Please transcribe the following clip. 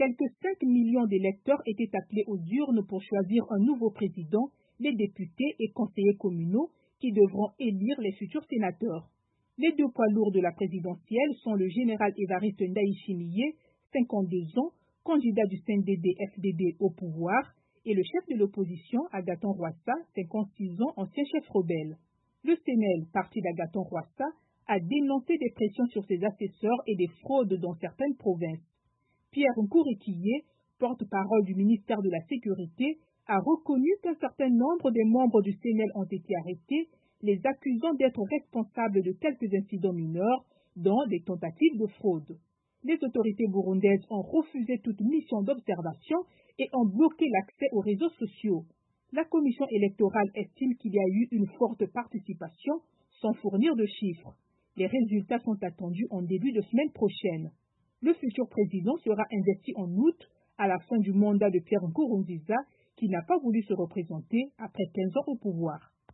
Quelques 5 millions d'électeurs étaient appelés aux urnes pour choisir un nouveau président, les députés et conseillers communaux qui devront élire les futurs sénateurs. Les deux poids lourds de la présidentielle sont le général Évariste Ndayishimiye, 52 ans, candidat du CNDD-FDD au pouvoir, et le chef de l'opposition, Agathon Rwasa, 56 ans, ancien chef rebelle. Le CNL, parti d'Agathon Rwasa, a dénoncé des pressions sur ses assesseurs et des fraudes dans certaines provinces. Pierre Nkourikiye, porte-parole du ministère de la Sécurité, a reconnu qu'un certain nombre des membres du CNL ont été arrêtés, les accusant d'être responsables de quelques incidents mineurs, dont des tentatives de fraude. Les autorités burundaises ont refusé toute mission d'observation et ont bloqué l'accès aux réseaux sociaux. La commission électorale estime qu'il y a eu une forte participation sans fournir de chiffres. Les résultats sont attendus en début de semaine prochaine. Le futur président sera investi en août à la fin du mandat de Pierre Nkurunziza qui n'a pas voulu se représenter après 15 ans au pouvoir.